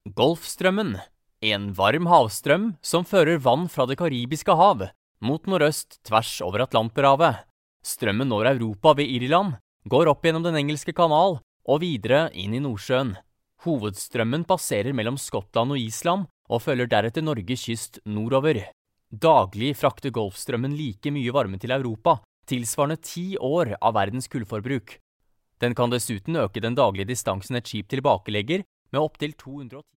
Golfstrømmen, en varm havstrøm som fører vann fra det Karibiske hav mot nordøst tvers over Atlanterhavet. Strømmen når Europa ved Irland, går opp gjennom den engelske kanal og videre inn i Nordsjøen. Hovedstrømmen passerer mellom Skottland og Island og følger deretter Norges kyst nordover. Daglig frakter Golfstrømmen like mye varme til Europa, tilsvarende 10 år av verdens kullforbruk. Den kan dessuten øke den daglige distansen et skip tilbakelegger med opp til 210